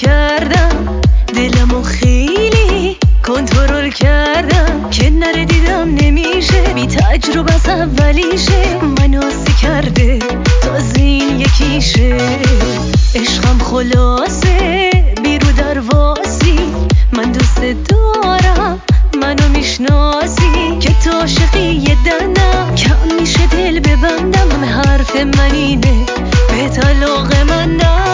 کردم، دلمو خیلی کنترل کردم که نره دیدم نمیشه، بی تجربه از اولیشه، منو آسی کرده تازه این یکیشه. عشقم خلاصه بیرو درواسی، من دوست دارم منو میشناسی، که تو عاشقی یه دندم کم میشه دل ببندم، همه حرف من اینه به طلاق من نه.